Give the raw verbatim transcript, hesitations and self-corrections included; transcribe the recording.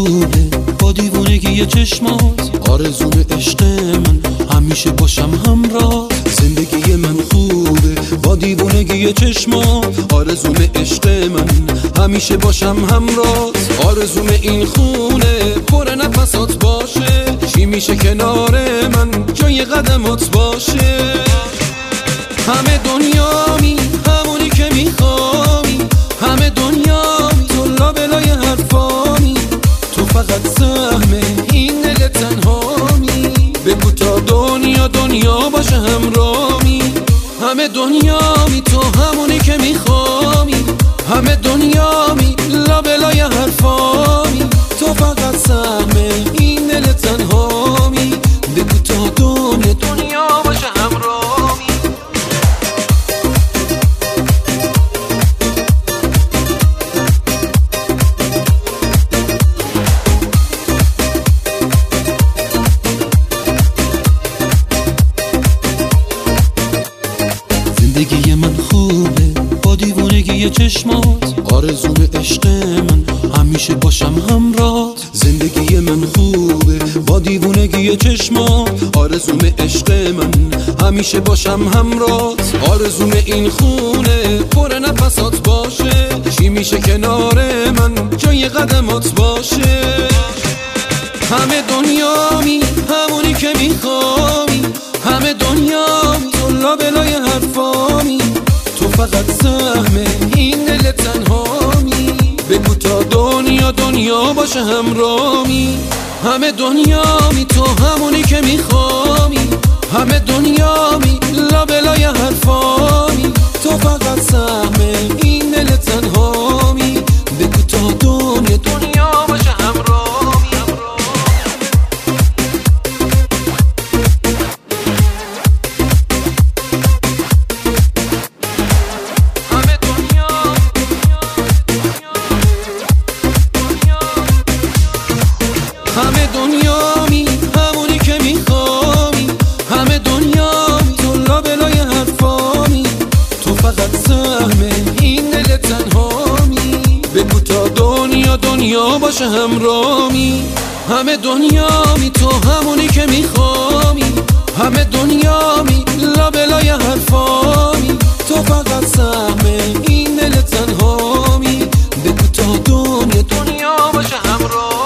خوبه با دیوونگی چشمات، آرزوم عشق من همیشه باشم همراه. زندگی من خوبه با دیوونگی چشمات، آرزوم عشق من همیشه باشم همراه. آرزوم این خونه پر نفسات باشه، چی میشه کنار من جای قدمات باشه. همه دنیامی همونی که میخوامی، همه دنیامی تو لابلای حرفامی، تو فقط سهم این دل تنهامی. بگو تا دنیا دنیا باشه همرامی. همه دنیامی تو همونی که میخوامی، همه دنیامی لابلای حرفامی، تو فقط سهم این دل تنهامی. بگو تا دنیا دنیا باشه همرامی. زندگی من خوبه با دیوونگی چشمات، آرزوم عشق من همیشه باشم همراه. زندگی من خوبه با دیوونگی چشمات، آرزوم عشق من همیشه باشم همراه. آرزوم این خونه پر نفسات باشه، چی میشه کنار من جای قدمات باشه. همه دنیامی همونی که میخوامی، همه دنیامی تو لابلای حرفامی، تو فقط سهم این دل تنهامی. بگو تا دنیا دنیا باشه همرامی. همه دنیامی تو همونی که میخوامی، همه دنیامی لابلای حرفامی، تو فقط سهم این دل تنهامی. بگو تا دنیا دنیا باشه همرامی. همه دنیامی همونی که میخوامی، همه دنیامی تو لابلای حرفامی، تو فقط سهم این دل تنهامی. بگو تا دنیا دنیا باشه همرامی. همه دنیامی تو همونی که میخوامی، همه دنیامی لابلای حرفامی، تو فقط سهم این دل تنهامی. بگو تا دنیا دنیا باشه همرامی.